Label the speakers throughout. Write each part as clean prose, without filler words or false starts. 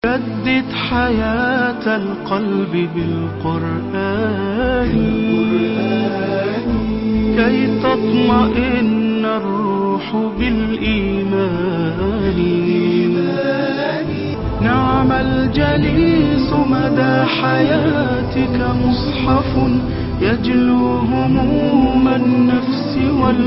Speaker 1: جدد حياة القلب بالقرآن كي تطمئن الروح بالإيمان. نعم الجليس مدى حياتك مصحف يجلو هموم النفس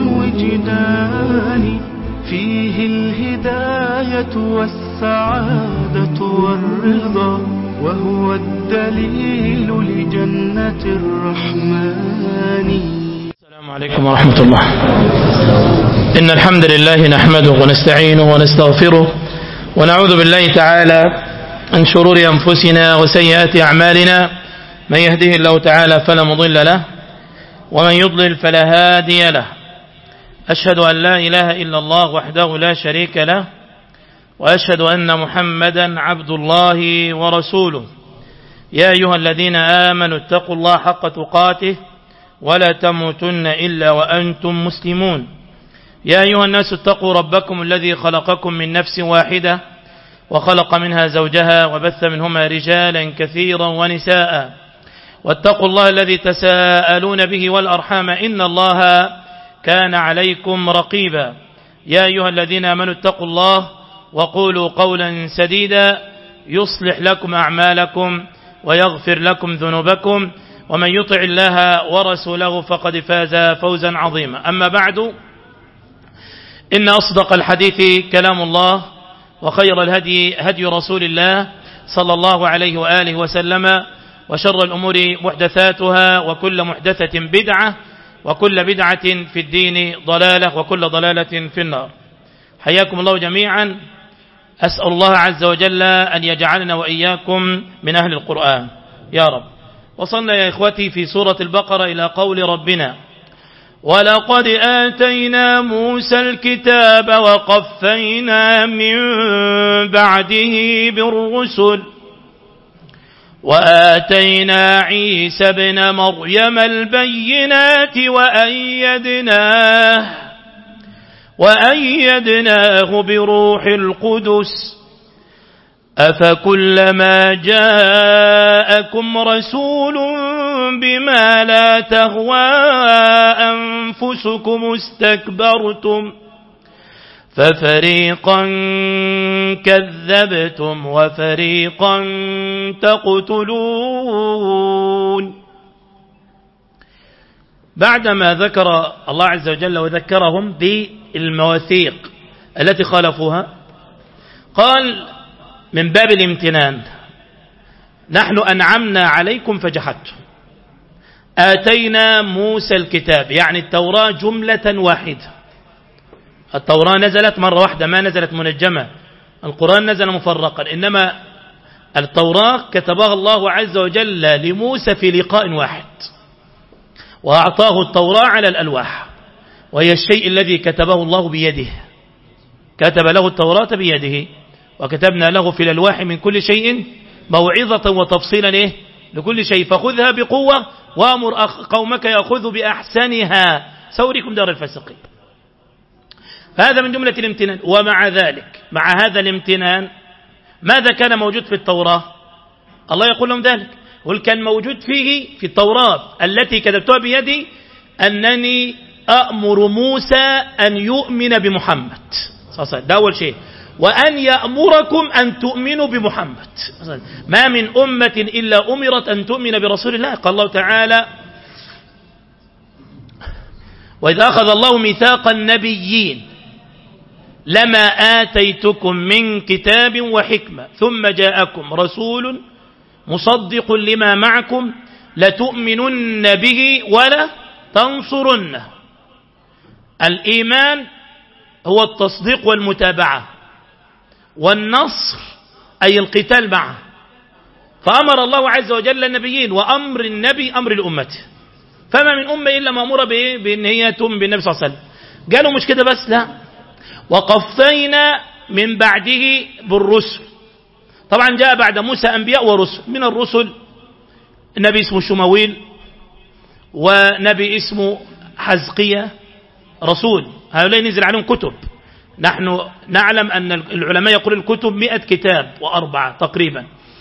Speaker 1: والوجدان، فيه الهداية والسعادة والرضا، وهو الدليل لجنة الرحمن.
Speaker 2: السلام عليكم ورحمة الله. إن الحمد لله نحمده ونستعينه ونستغفره ونعوذ بالله تعالى من شرور أنفسنا وسيئات أعمالنا، من يهده الله تعالى فلا مضل له ومن يضلل فلا هادي له. أشهد أن لا إله إلا الله وحده لا شريك له، وأشهد أن محمدا عبد الله ورسوله. يا أيها الذين آمنوا اتقوا الله حق تقاته ولا تموتن إلا وأنتم مسلمون. يا أيها الناس اتقوا ربكم الذي خلقكم من نفس واحدة وخلق منها زوجها وبث منهما رجالا كثيرا ونساء، واتقوا الله الذي تساءلون به والأرحام إن الله كان عليكم رقيبا. يا أيها الذين آمنوا اتقوا الله وقولوا قولا سديدا يصلح لكم أعمالكم ويغفر لكم ذنوبكم، ومن يطع الله ورسوله فقد فاز فوزا عظيما. أما بعد، إن أصدق الحديث كلام الله، وخير الهدي هدي رسول الله صلى الله عليه وآله وسلم، وشر الأمور محدثاتها، وكل محدثة بدعة، وكل بدعة في الدين ضلالة، وكل ضلالة في النار. حياكم الله جميعا. أسأل الله عز وجل أن يجعلنا وإياكم من أهل القرآن يا رب. وصلنا يا إخوتي في سورة البقرة إلى قول ربنا: ولقد آتينا موسى الكتاب وقفينا من بعده بالرسل وآتينا عيسى ابن مريم البينات وأيدناه بروح القدس، أفكلما جاءكم رسول بما لا تهوى أنفسكم استكبرتم ففريقا كذبتم وفريقا تقتلون. بعدما ذكر الله عز وجل وذكرهم بالمواثيق التي خالفوها، قال من باب الامتنان: نحن أنعمنا عليكم فجحدتم. آتينا موسى الكتاب، يعني التوراة جملة واحدة. التوراة نزلت مرة واحدة، ما نزلت منجمة. القرآن نزل مفرقا، إنما التوراة كتبها الله عز وجل لموسى في لقاء واحد، وأعطاه التوراة على الألواح، وهي الشيء الذي كتبه الله بيده. كتب له التوراة بيده، وكتبنا له في الألواح من كل شيء موعظة وتفصيلا لكل شيء، فخذها بقوة وأمر قومك يأخذوا بأحسنها سوركم دار الفاسقين. فهذا من جملة الامتنان. ومع ذلك، مع هذا الامتنان، ماذا كان موجود في التوراة؟ الله يقول لهم ذلك: قل كان موجود فيه في التوراة التي كتبتها بيدي أنني أأمر موسى أن يؤمن بمحمد، ده أول شيء، وأن يأمركم أن تؤمنوا بمحمد. ما من أمة إلا أمرت أن تؤمن برسول الله. قال الله تعالى: وإذا أخذ الله ميثاق النبيين لما آتيتكم من كتاب وحكمة ثم جاءكم رسول مصدق لما معكم لتؤمنن به ولا تنصرنه. الإيمان هو التصديق والمتابعة، والنصر أي القتال معه. فأمر الله عز وجل النبيين، وأمر النبي أمر الأمة. فما من أمة إلا مأمورة بأن هي تؤمن بالنبي صلى الله عليه وسلم. قالوا مش كده بس، لا، وقفينا من بعده بالرسل. طبعا جاء بعد موسى أنبياء ورسل. من الرسل نبي اسمه شمويل، ونبي اسمه حزقية رسول، هؤلاء نزل عليهم كتب. نحن نعلم أن العلماء يقول الكتب 100 كتاب و4 تقريبا.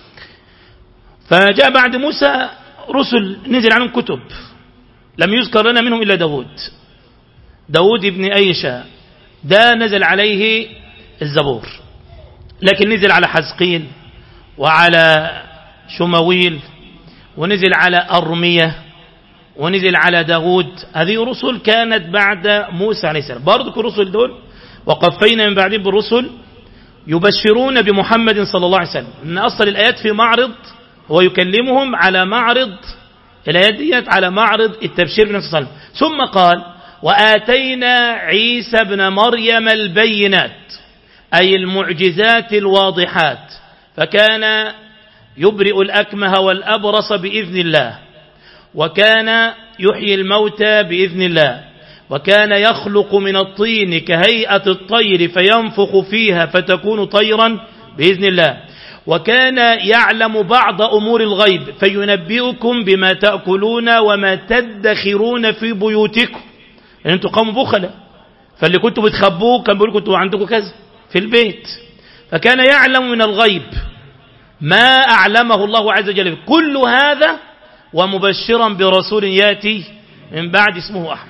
Speaker 2: فجاء بعد موسى رسل نزل عنهم كتب، لم يذكر لنا منهم إلا داود ابن أيشع، ده نزل عليه الزبور، لكن نزل على حزقيل وعلى شمويل ونزل على أرمية ونزل على داود. هذه رسل كانت بعد موسى عليه السلام. برضو الرسل دول وقفينا من بعدهم بالرسل يبشرون بمحمد صلى الله عليه وسلم، إن أصل الآيات في معرض، هو يكلمهم على معرض الآيات ديت، على معرض التبشير بنفسه صلى الله عليه وسلم. ثم قال وآتينا عيسى ابن مريم البينات، أي المعجزات الواضحات، فكان يبرئ الأكمه والأبرص بإذن الله، وكان يحيي الموتى بإذن الله، وكان يخلق من الطين كهيئة الطير فينفخ فيها فتكون طيرا بإذن الله، وكان يعلم بعض أمور الغيب فينبئكم بما تأكلون وما تدخرون في بيوتكم، يعني أنتم قوم بخلة، فاللي كنتوا بتخبوه كان بيقول كنتوا عندكم كذا في البيت، فكان يعلم من الغيب ما أعلمه الله عز وجل. كل هذا ومبشرا برسول ياتي من بعد اسمه أحمد.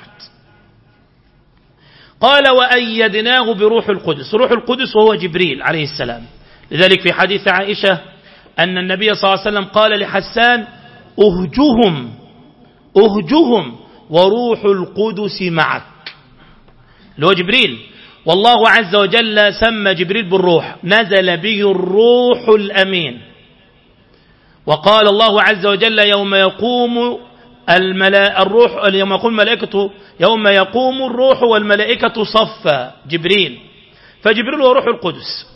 Speaker 2: قال وأيدناه بروح القدس. روح القدس وهو جبريل عليه السلام. لذلك في حديث عائشة أن النبي صلى الله عليه وسلم قال لحسان أهجهم وروح القدس معك، اللي هو جبريل. والله عز وجل سمى جبريل بالروح، نزل به الروح الأمين. وقال الله عز وجل يوم يقوم الروح والملائكة صفا، جبريل، فجبريل هو روح القدس.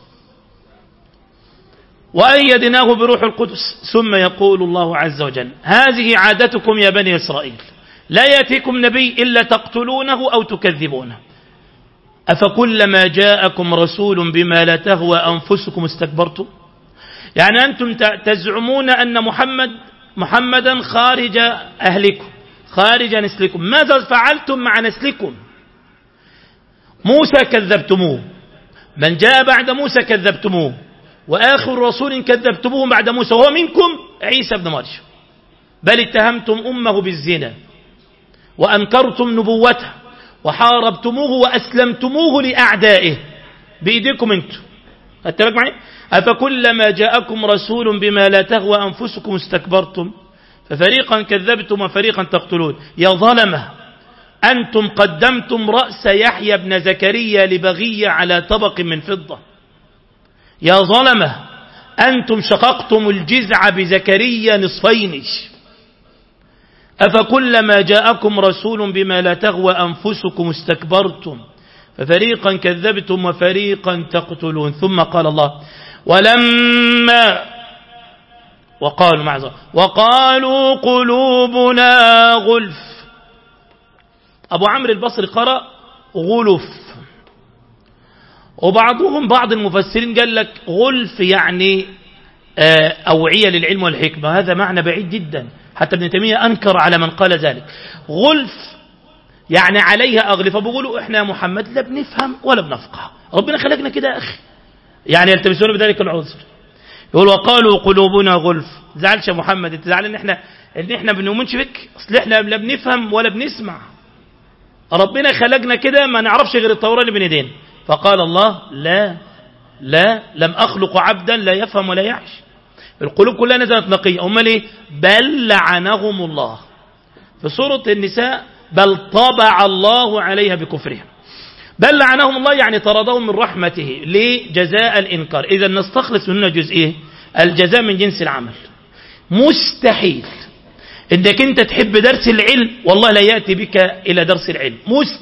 Speaker 2: وأيدناه بروح القدس. ثم يقول الله عز وجل هذه عادتكم يا بني إسرائيل، لا يأتيكم نبي إلا تقتلونه أو تكذبونه، أفكلما جاءكم رسول بما لا تهوى أنفسكم استكبرتم. يعني أنتم تزعمون أن محمدا خارج أهلكم، خارج نسلكم، ماذا فعلتم مع نسلكم؟ موسى كذبتموه، من جاء بعد موسى كذبتموه، وآخر رسول كذبتموه بعد موسى وهو منكم عيسى بن مريم، بل اتهمتم أمه بالزنا وأنكرتم نبوته وحاربتموه وأسلمتموه لأعدائه بإيديكم أنتم. أتبقى معي؟ أفكلما جاءكم رسول بما لا تهوى أنفسكم استكبرتم ففريقا كذبتم وفريقا تقتلون. يا ظلمة أنتم قدمتم رأس يحيى بن زكريا لبغية على طبق من فضة. يا ظلمة أنتم شققتم الجزع بزكريا نصفين. أفكلما جاءكم رسول بما لا تهوى أنفسكم استكبرتم ففريقا كذبتم وفريقا تقتلون. ثم قال الله ولما وقالوا قلوبنا غلف. أبو عمرو البصري قرأ غلف، بعض المفسرين قال لك غلف يعني أوعية للعلم والحكمة، هذا معنى بعيد جدا، حتى ابن تيمية أنكر على من قال ذلك. غلف يعني عليها أغلفة، بيقولوا إحنا يا محمد لا بنفهم ولا بنفقه، ربنا خلقنا كده يا أخي، يعني يلتمسون بذلك العذر. يقول وقالوا قلوبنا غلف. زعلش يا محمد، انت زعلان ان احنا بنؤمنش بك؟ اصل احنا لا بنفهم ولا بنسمع، ربنا خلقنا كده ما نعرفش غير التوراة اللي بين ايدينا. فقال الله لا لم أخلق عبدا لا يفهم ولا يعش. القلوب كلها نزلت نقية. امال ايه؟ بل لعنهم الله في سورة النساء، بل طبع الله عليها بكفرهم. بل لعنهم الله يعني طردهم من رحمته لجزاء الإنكار. إذا نستخلص مننا جزئيه الجزاء من جنس العمل. مستحيل إنك أنت تحب درس العلم والله لا يأتي بك إلى درس العلم،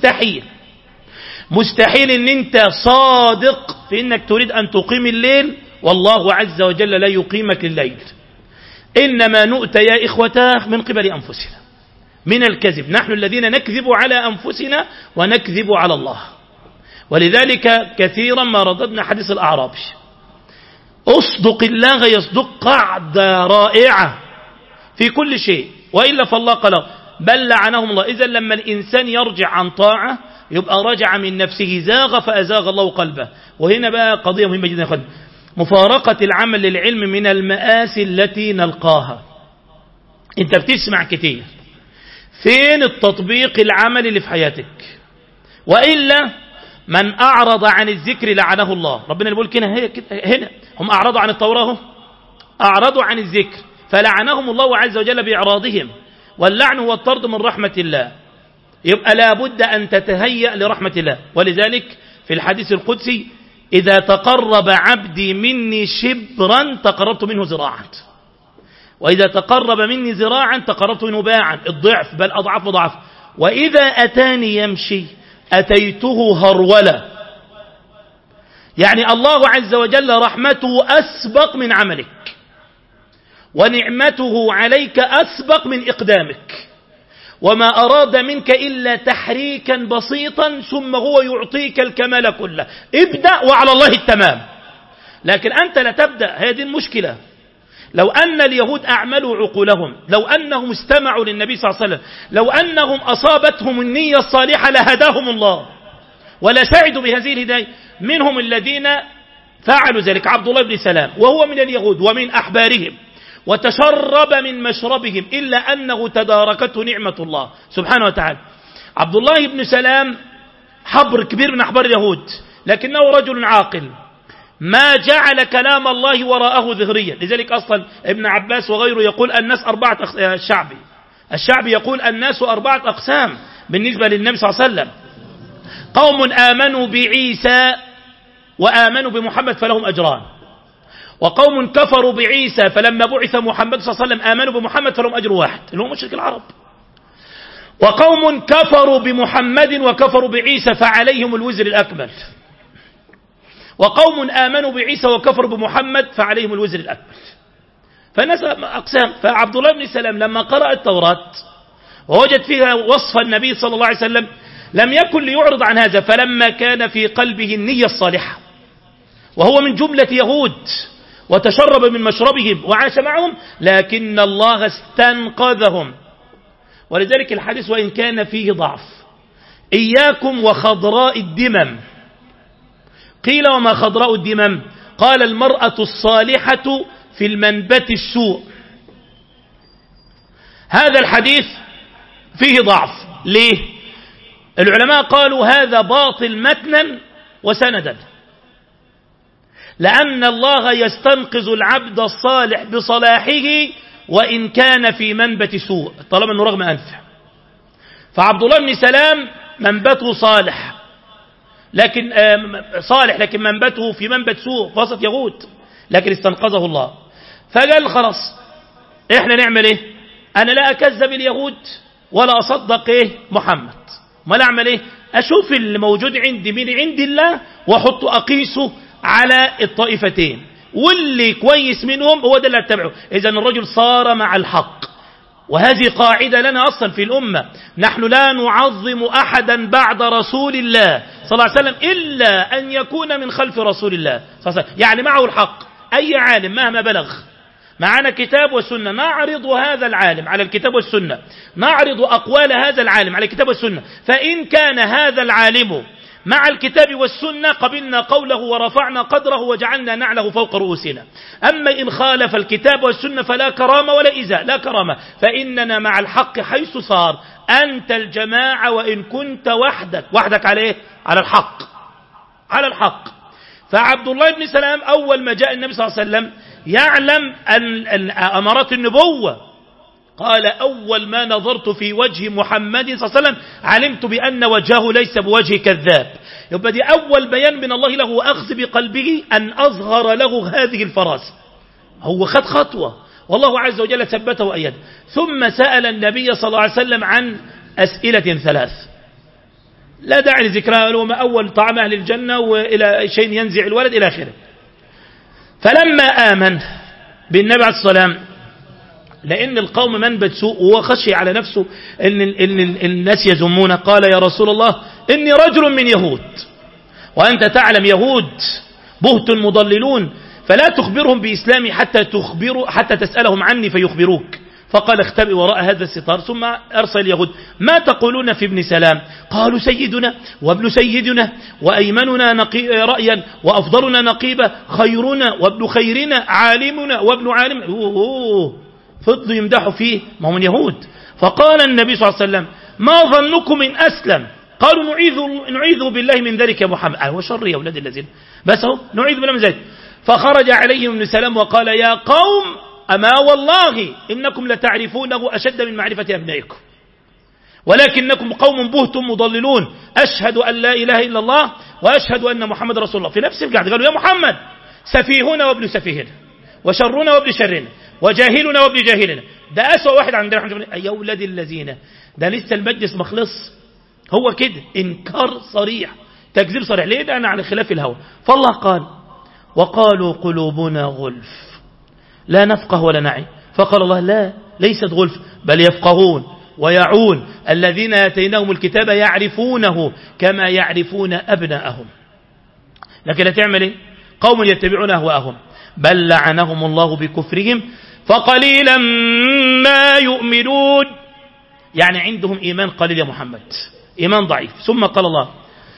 Speaker 2: مستحيل إن أنت صادق في إنك تريد أن تقيم الليل والله عز وجل لا يقيمك الليل. إنما نؤتى يا إخوتاه من قبل أنفسنا من الكذب، نحن الذين نكذب على أنفسنا ونكذب على الله. ولذلك كثيرا ما رددنا حديث الأعرابي، أصدق الله يصدق، قاعدة رائعة في كل شيء، وإلا فالله قال بل لعنهم الله. إذا لما الإنسان يرجع عن طاعة يبقى رجع من نفسه، زاغ فأزاغ الله قلبه. وهنا بقى قضية مهمة جدا يا أخوان، مفارقة العمل للعلم من المآسي التي نلقاها. انت بتسمع كتير، فين التطبيق العملي اللي في حياتك؟ وإلا من أعرض عن الذكر لعنه الله. ربنا يقول كده هنا هم أعرضوا عن التوراة، أعرضوا عن الذكر فلعنهم الله عز وجل بإعراضهم، واللعن هو الطرد من رحمة الله. يبقى لا بد أن تتهيأ لرحمة الله. ولذلك في الحديث القدسي إذا تقرب عبدي مني شبرا تقربت منه ذراعا، وإذا تقرب مني ذراعا تقربت منه باعا، الضعف بل أضعف وضعف. وإذا أتاني يمشي أتيته هرولا. يعني الله عز وجل رحمته أسبق من عملك، ونعمته عليك أسبق من إقدامك، وما أراد منك إلا تحريكا بسيطا ثم هو يعطيك الكمال كله. ابدأ وعلى الله التمام. لكن أنت لا تبدأ، هذه المشكلة. لو أن اليهود أعملوا عقولهم، لو أنهم استمعوا للنبي صلى الله عليه وسلم، لو أنهم أصابتهم النية الصالحة لهداهم الله ولا سعدوا بهذه الهداية. منهم الذين فعلوا ذلك، عبد الله بن سلام وهو من اليهود ومن أحبارهم، وتشرب من مشربهم، إلا أنه تداركته نعمة الله سبحانه وتعالى. عبد الله بن سلام حبر كبير من أحبار اليهود، لكنه رجل عاقل، ما جعل كلام الله وراءه ظهريا. لذلك أصلا ابن عباس وغيره يقول الناس أربعة الشعبي يقول الناس أربعة أقسام بالنسبة للنبي صلى الله عليه وسلم: قوم آمنوا بعيسى وآمنوا بمحمد فلهم أجران، وقوم كفروا بعيسى فلما بعث محمد صلى الله عليه وسلم آمنوا بمحمد فلهم أجر واحد، اللي هو مشرك العرب. وقوم كفروا بمحمد وكفروا بعيسى فعليهم الوزر الأكمل. وقوم آمنوا بعيسى وكفروا بمحمد فعليهم الوزر الأكمل. فالناس أقسام. فعبد الله بن سلام لما قرأ التوراة ووجد فيها وصف النبي صلى الله عليه وسلم لم يكن ليعرض عن هذا، فلما كان في قلبه النية الصالحة وهو من جملة يهود وتشرب من مشربهم وعاش معهم، لكن الله استنقذهم. ولذلك الحديث وإن كان فيه ضعف: إياكم وخضراء الدمم. قيل وما خضراء الدمم؟ قال المرأة الصالحة في المنبت السوء. هذا الحديث فيه ضعف. ليه؟ العلماء قالوا هذا باطل متنا وسندا، لأن الله يستنقذ العبد الصالح بصلاحه وإن كان في منبت سوء، طالما أنه رغم أنفه. فعبد الله بن سلام منبته صالح، لكن منبته في منبت سوء في وسط يهود، لكن استنقذه الله. فقال خلاص احنا نعمل ايه؟ انا لا اكذب اليهود ولا اصدق محمد، ما اعمل ايه؟ اشوف اللي موجود عندي من عند الله واحط اقيسه على الطائفتين، واللي كويس منهم هو ده اللي اتبعه. اذا الرجل صار مع الحق، وهذه قاعدة لنا أصلا في الأمة. نحن لا نعظم أحدا بعد رسول الله صلى الله عليه وسلم إلا أن يكون من خلف رسول الله صلى الله عليه وسلم، يعني معه الحق. أي عالم مهما بلغ معنا كتاب والسنة نعرض هذا العالم على الكتاب والسنة، نعرض أقوال هذا العالم على الكتاب والسنة، فإن كان هذا العالم مع الكتاب والسنة قبلنا قوله ورفعنا قدره وجعلنا نعله فوق رؤوسنا. أما إن خالف الكتاب والسنة فلا كرامة ولا إزاء، لا كرامة، فإننا مع الحق حيث صار. أنت الجماعة وإن كنت وحدك على إيه؟ على الحق، على الحق. فعبد الله بن سلام أول ما جاء النبي صلى الله عليه وسلم يعلم أن أمارات النبوة، قال أول ما نظرت في وجه محمد صلى الله عليه وسلم علمت بأن وجهه ليس بوجه كذاب. يبقى دي أول بيان من الله له وأخذ بقلبه أن أظهر له هذه الفراسة. هو خد خطوة والله عز وجل ثبته وأيده. ثم سأل النبي صلى الله عليه وسلم عن أسئلة ثلاث لا داعي لذكرها، وما أول طعام أهل الجنة وإلى شيء ينزع الولد إلى آخره. فلما آمن بالنبي عليه الصلاة والسلام لأن القوم منبت سوء وهو خشي على نفسه إن الناس يذمونه، قال يا رسول الله إني رجل من يهود وأنت تعلم يهود بهت مضللون، فلا تخبرهم بإسلامي حتى تسألهم عني فيخبروك. فقال اختبئ وراء هذا الستار. ثم أرسل اليهود ما تقولون في ابن سلام؟ قالوا سيدنا وابن سيدنا وأيمننا رأيا وأفضلنا نقيبة، خيرنا وابن خيرنا، عالمنا وابن عالم. فضلوا يمدحوا فيه، ما هم اليهود. فقال النبي صلى الله عليه وسلم ما ظنكم إن أسلم؟ قالوا نعيذ بالله من ذلك يا محمد. هو شر يا أولاد الذين، بس هو نعيذ بالله من ذلك. فخرج عليهم ابن سلام وقال يا قوم أما والله إنكم لتعرفونه أشد من معرفة أبنائكم، ولكنكم قوم بهتم مضللون، أشهد أن لا إله إلا الله وأشهد أن محمد رسول الله. في نفس القعدة قالوا يا محمد سفيهنا وابن سفيهنا، وشرنا وابن شرنا، وجاهلنا وابن جاهلنا. ده أسوأ واحد عندنا. يا أولاد الذين، ده لسه المجلس مخلص. هو كده إنكار صريح، تكذيب صريح. ليه؟ ده أنا على خلاف الهوى. فالله قال وقالوا قلوبنا غلف لا نفقه ولا نعي. فقال الله لا، ليست غلف بل يفقهون ويعون، الذين آتيناهم الكتاب يعرفونه كما يعرفون أبناءهم. لكن لا تعمل إيه؟ قوم يتبعون أهواءهم بل لعنهم الله بكفرهم فقليلا ما يؤمنون. يعني عندهم إيمان قليل يا محمد، إيمان ضعيف. ثم قال الله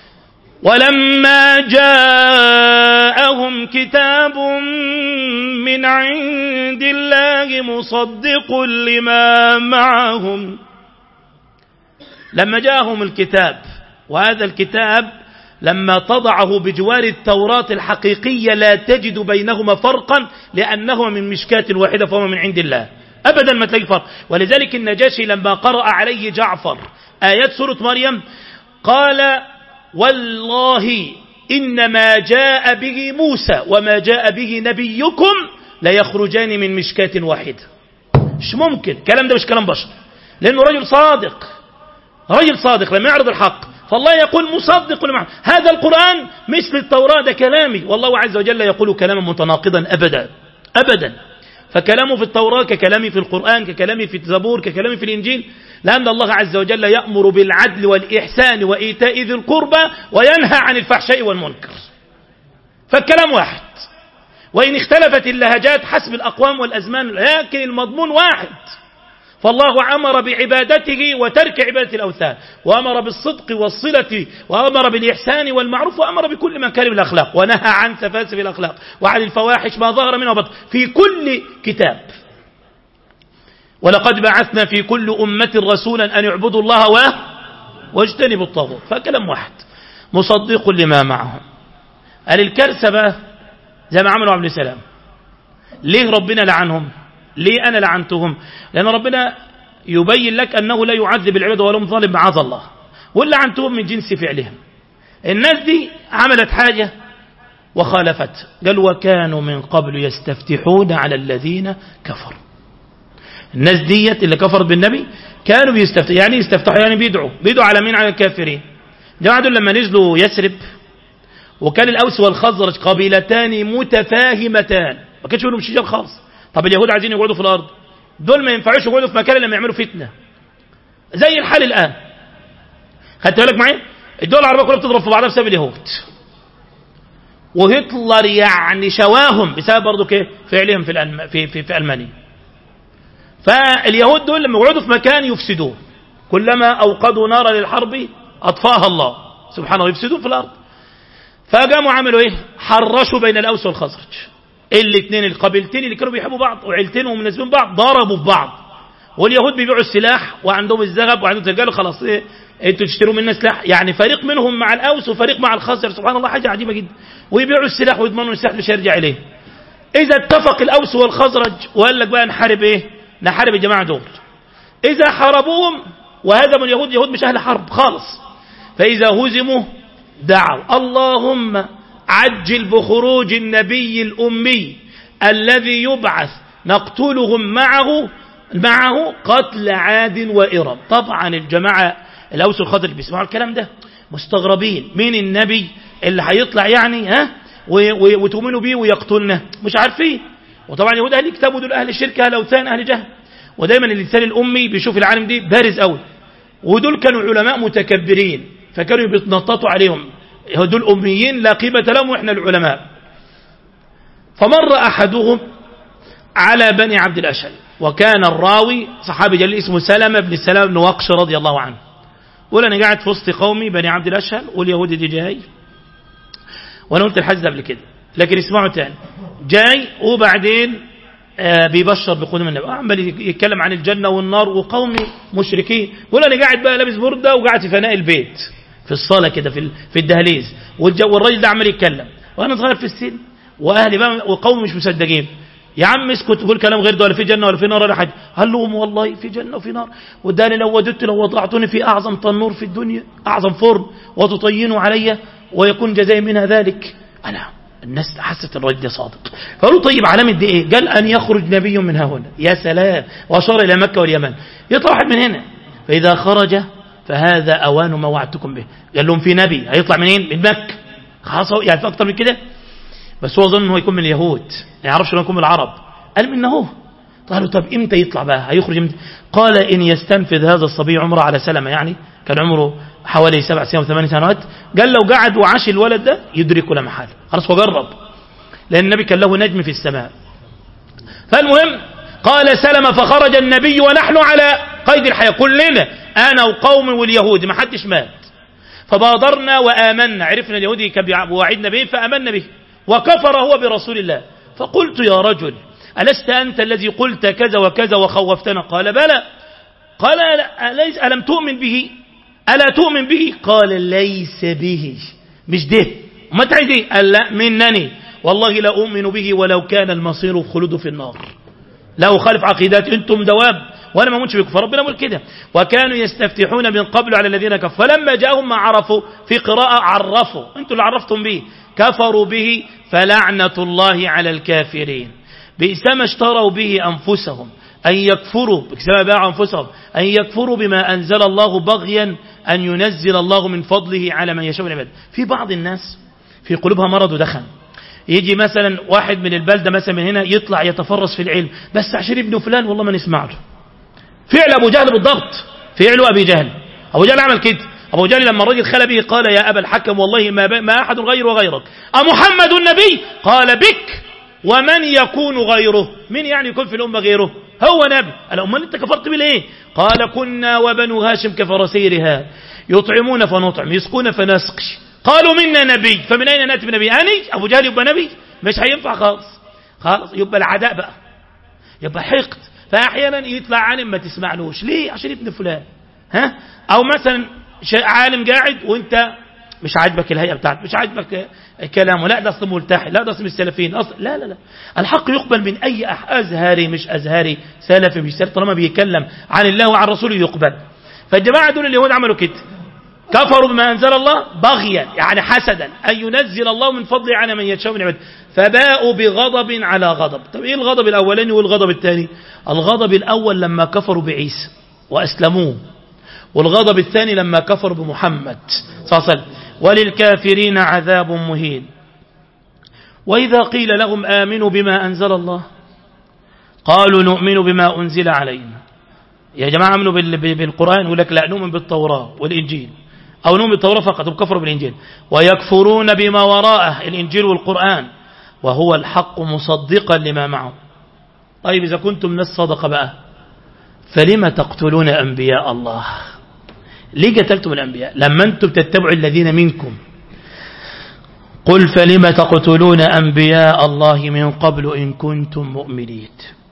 Speaker 2: ولما جاءهم كتاب من عند الله مصدق لما معهم. لما جاءهم الكتاب، وهذا الكتاب لما تضعه بجوار التوراة الحقيقية لا تجد بينهما فرقا، لأنهما من مشكاة واحدة فهما من عند الله، أبدا ما تلاقي فرق. ولذلك النجاشي لما قرأ عليه جعفر آيات سورة مريم قال والله إنما جاء به موسى وما جاء به نبيكم ليخرجان من مشكاة واحدة. مش ممكن، كلام ده مش كلام بشر، لأنه رجل صادق، رجل صادق لما يعرض الحق. فالله يقول مصدق لما هذا القرآن مثل التوراة، ده كلامي، والله عز وجل يقول كلاما متناقضا أبدا أبدا. فكلامه في التوراة ككلامي في القرآن، ككلامي في الزبور، ككلامي في الإنجيل، لأن الله عز وجل يأمر بالعدل والإحسان وإيتاء ذي القربى وينهى عن الفحشاء والمنكر. فالكلام واحد، وإن اختلفت اللهجات حسب الأقوام والأزمان لكن المضمون واحد. فالله أمر بعبادته وترك عبادة الأوثان، وأمر بالصدق والصلة، وأمر بالإحسان والمعروف، وأمر بكل مكارم الأخلاق، ونهى عن سفاسف الأخلاق وعن الفواحش ما ظهر منها وبطن في كل كتاب. ولقد بعثنا في كل أمة رسولا أن يعبدوا الله واجتنبوا الطاغوت. فكلام واحد مصدق لما معهم. قال الكارثة بقى زي ما عملوا عبد السلام. ليه ربنا لعنهم؟ ليه أنا لعنتهم؟ لأن ربنا يبين لك أنه لا يعذب العباد ولهم ظالم معاذ الله، واللي لعنتهم من جنس فعلهم. الناس دي عملت حاجة وخالفت. قال وكانوا من قبل يستفتحون على الذين كفروا. الناس ديت اللي كفرت بالنبي كانوا بيستفتحوا، يعني يستفتحوا يعني بيدعوا على مين؟ على الكافرين. جماعة دول لما نزلوا يثرب، وكان الأوس والخزرج قبيلتان متفاهمتان، ما كانش بينهم شجار خالص. طب اليهود عايزين يقعدوا في الأرض، دول ما ينفعوش يقعدوا في مكان لما يعملوا فتنة زي الحال الآن. خدت بالك معايا؟ الدول العربية كلها بتضرب في بعضها بسبب اليهود، وهتلر يعني شواهم بسبب برضه كيف فعلهم في ألمانيا. فاليهود دول لما يقعدوا في مكان يفسدوه، كلما أوقدوا نارا للحرب أطفاها الله سبحانه، يفسدون في الأرض. فقاموا عملوا إيه؟ حرشوا بين الأوس والخزرج، الاثنين القبيلتين اللي كانوا بيحبوا بعض وعيلتين ومناسبين بعض ضربوا في بعض. واليهود بيبيعوا السلاح وعندهم الذهب وعندهم تلقالوا خلاص إيه انتوا تشتروا منا سلاح، يعني فريق منهم مع الأوس وفريق مع الخزرج. سبحان الله، حاجة عجيبة جدا. ويبيعوا السلاح ويضمنوا السلاح مش هيرجع إليه. إذا اتفق الأوس والخزرج وقال لك بقى نحارب إيه؟ نحارب الجماعة دول. إذا حاربوهم وهزموا اليهود مش أهل حرب خالص، فإذا هزموا دعوا اللهم عجل بخروج النبي الأمي الذي يبعث نقتلهم معه قتل عاد وإرم. طبعا الجماعة الأوس والخزرج بيسمعوا الكلام ده مستغربين، مين النبي اللي هيطلع يعني وتؤمنوا بيه ويقتلنا؟ مش عارفين. وطبعا اليهود أهل الكتاب ودول أهل الشرك أهل أوثان أهل جهل، ودايما الإنسان الأمي بيشوف العالم دي بارز قوي. ودول كانوا علماء متكبرين فكانوا بيتنططوا عليهم، دول أميين لا قيمة لهم وإحنا العلماء. فمر أحدهم على بني عبد الأشهل وكان الراوي صحابي جليل اسمه سلمة بن سلمة بن وقش رضي الله عنه. قول أنا قاعد في وسط قومي بني عبد الأشهل واليهودي دي جاي، وأنا قلت الحديث قبل كده لكن اسمعوا تاني. جاي وبعدين بيبشر بقدوم النبي، عمال يتكلم عن الجنة والنار وقومي مشركين. قول أنا قاعد بقى لابس بردة وقاعد في فناء البيت في الصالة كده في الدهليز، والراجل ده عمال يتكلم وأنا صغير في السن وأهلي بقى وقومي مش مصدقين. يا عم اسكت، تقول كلام غير ده، ولا في جنة ولا في نار ولا حاجة. قال لهم والله في جنة وفي نار، وداني لو وددت لو وضعتني في أعظم تنور في الدنيا، أعظم فرن، وتطينوا علي ويكون جزائي منها ذلك. أنا الناس حست الرجل ده صادق. فقالوا طيب علامة دي ايه؟ قال أن يخرج نبي من ها هنا. يا سلام. وأشار إلى مكة واليمن، يطلع واحد من هنا، فإذا خرج فهذا أوان ما وعدتكم به. قال لهم في نبي هيطلع منين؟ من مكة. خلاص يعني في أكتر من كده؟ بس هو ظن انه يكون من اليهود، ما يعرفش انه يكون من العرب. قال منه هو. قالوا طب امتى يطلع بقى؟ هيخرج امتى؟ قال ان يستنفذ هذا الصبي عمره على سلمة، يعني كان عمره حوالي 7 سنين و8 سنوات. قال لو قعد وعاش الولد ده يدركه لا محاله. خلاص وجرب، لان النبي كان له نجم في السماء. فالمهم قال سلمة فخرج النبي ونحن على قيد الحياة كلنا، انا وقومي واليهود، ما حدش مات. فبادرنا وآمنا، عرفنا اليهودي كان بيوعدنا به فآمنا به، وكفر هو برسول الله. فقلت يا رجل ألست أنت الذي قلت كذا وكذا وخوفتنا؟ قال بلى. قال ألم تؤمن به؟ ألا تؤمن به؟ قال ليس به، مش ده. ما تعيد ايه؟ قال لا منني والله لا أؤمن به ولو كان المصير خلود في النار، لا أخالف عقيدات، أنتم دواب وانا ما اموتش بكم. فربنا يقول كده وكانوا يستفتحون من قبل على الذين كفروا فلما جاءهم ما عرفوا، في قراءة عرفوا، انتوا اللي عرفتم به، كفروا به فلعنة الله على الكافرين. بئس ما اشتروا به أنفسهم أن يكفروا، بكسما باعوا أنفسهم أن يكفروا بما أنزل الله بغيا أن ينزل الله من فضله على من يشاء من عباده. في بعض الناس في قلوبها مرض ودخن، يجي مثلا واحد من البلدة مثلا من هنا يطلع يتفرس في العلم، بس عشان ابن فلان والله ما نسمع له. فعل أبو جهل بالضبط، فعل أبي جهل. أبو جهل عمل كده. أبو جهل لما الرجل خلى به قال يا أبا الحكم والله ما أحد غير وغيرك، أمحمد النبي؟ قال بك ومن يكون غيره، من يعني يكون في الأمة غيره؟ هو نبي. قال أمال أنت كفرت بالإيه؟ قال كنا وبنو هاشم كفرسي رهان يطعمون فنطعم يسقون فنسقش، قالوا منا نبي فمن أين نأتي بنبي؟ أني أبو جهل يبقى نبي؟ مش هينفع خالص. خلاص يبقى العداء بقى، يبقى حقد. فأحيانا يطلع عالم ما تسمعلوش، ليه؟ عشان ابن فلان. ها؟ أو مثلا عالم قاعد وانت مش عاجبك الهيئة بتاعته، مش عاجبك كلامه، لا ده اصل ملتحي، لا ده اصل السلفيين اصل، لا لا لا. الحق يقبل من اي ازهري مش ازهري، سلفي مش سلفي، طالما بيتكلم عن الله وعن رسوله يقبل. فالجماعه دول اليهود عملوا كده، كفروا بما انزل الله بغيا يعني حسدا ان ينزل الله من فضله على من يشاء من عباده، فباءوا بغضب على غضب. طب ايه الغضب الاولاني والغضب الثاني؟ الغضب الاول لما كفروا بعيسى واسلموه، والغضب الثاني لما كفروا بمحمد صلى الله عليه وسلم. وللكافرين عذاب مهين. وإذا قيل لهم آمنوا بما أنزل الله قالوا نؤمن بما أنزل علينا. يا جماعة آمنوا بالقرآن، يقول لك لا نؤمن بالتوراة والإنجيل، أو نؤمن بالتوراة فقط وكفروا بالإنجيل. ويكفرون بما وراءه الإنجيل والقرآن وهو الحق مصدقا لما معه. طيب إذا كنتم ناس صدق بقى فلما تقتلون أنبياء الله؟ ليه قتلتم الأنبياء لما أنتم تتبعوا الذين منكم؟ قل فلما تقتلون أنبياء الله من قبل إن كنتم مؤمنين.